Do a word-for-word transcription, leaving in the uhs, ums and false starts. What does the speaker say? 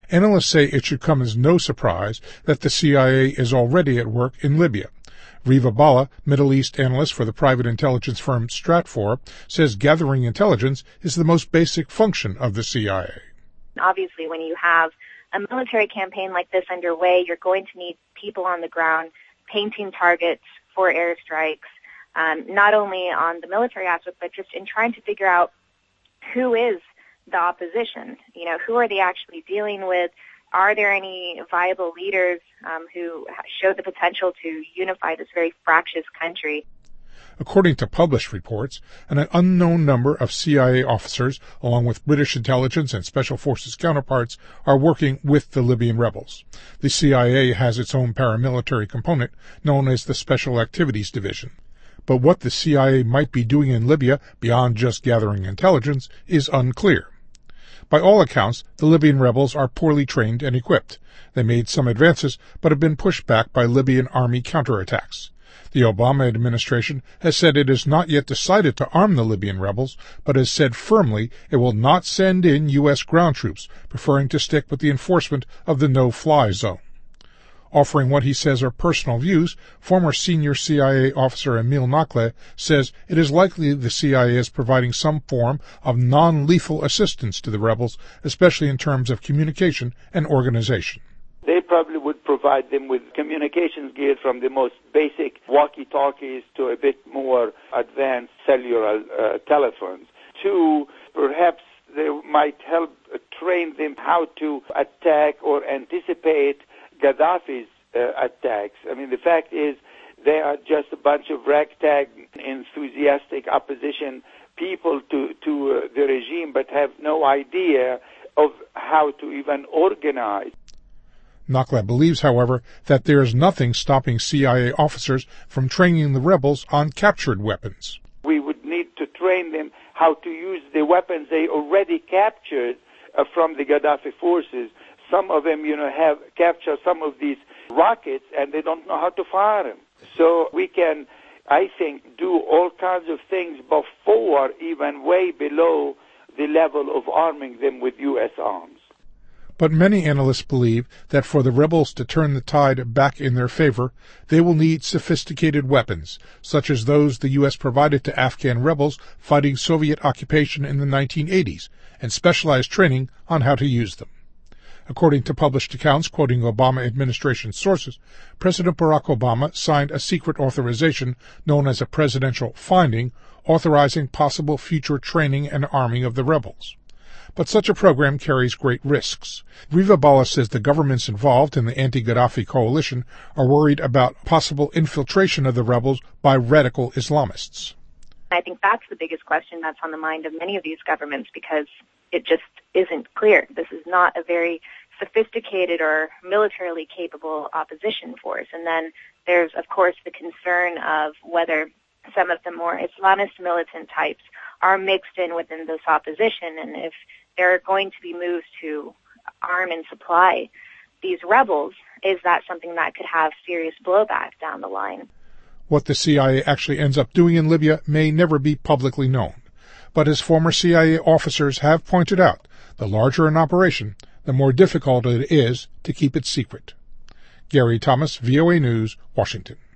Analysts say it should come as no surprise that the C I A is already at work in Libya. Riva Bala, Middle East analyst for the private intelligence firm Stratfor, says gathering intelligence is the most basic function of the C I A. Obviously, when you have a military campaign like this underway, you're going to need people on the ground painting targets for airstrikes, um, not only on the military aspect, but just in trying to figure out who is the opposition. You know, who are they actually dealing with? Are there any viable leaders um, who show the potential to unify this very fractious country? According to published reports, an unknown number of C I A officers, along with British intelligence and special forces counterparts, are working with the Libyan rebels. The C I A has its own paramilitary component, known as the Special Activities Division. But what the C I A might be doing in Libya, beyond just gathering intelligence, is unclear. By all accounts, the Libyan rebels are poorly trained and equipped. They made some advances, but have been pushed back by Libyan army counterattacks. The Obama administration has said it has not yet decided to arm the Libyan rebels, but has said firmly it will not send in U S ground troops, preferring to stick with the enforcement of the no-fly zone. Offering what he says are personal views, former senior C I A officer Emil Nakle says it is likely the C I A is providing some form of non-lethal assistance to the rebels, especially in terms of communication and organization. They probably would provide them with communications gear from the most basic walkie-talkies to a bit more advanced cellular uh, telephones. Two, perhaps they might help train them how to attack or anticipate Gaddafi's uh, attacks. I mean, the fact is they are just a bunch of ragtag, enthusiastic opposition people to, to uh, the regime, but have no idea of how to even organize. Nakla believes, however, that there is nothing stopping C I A officers from training the rebels on captured weapons. We would need to train them how to use the weapons they already captured uh, from the Gaddafi forces. Some of them, you know, have captured some of these rockets and they don't know how to fire them. So we can, I think, do all kinds of things before, even way below the level of arming them with U S arms. But many analysts believe that for the rebels to turn the tide back in their favor, they will need sophisticated weapons, such as those the U S provided to Afghan rebels fighting Soviet occupation in the nineteen eighties, and specialized training on how to use them. According to published accounts quoting Obama administration sources, President Barack Obama signed a secret authorization known as a presidential finding, authorizing possible future training and arming of the rebels. But such a program carries great risks. Riva Bala says the governments involved in the anti-Gaddafi coalition are worried about possible infiltration of the rebels by radical Islamists. I think that's the biggest question that's on the mind of many of these governments, because it just isn't clear. This is not a very sophisticated or militarily capable opposition force. And then there's, of course, the concern of whether some of the more Islamist militant types are mixed in within this opposition, and if there are going to be moves to arm and supply these rebels, is that something that could have serious blowback down the line? What the C I A actually ends up doing in Libya may never be publicly known. But as former C I A officers have pointed out, the larger an operation, the more difficult it is to keep it secret. Gary Thomas, V O A News, Washington.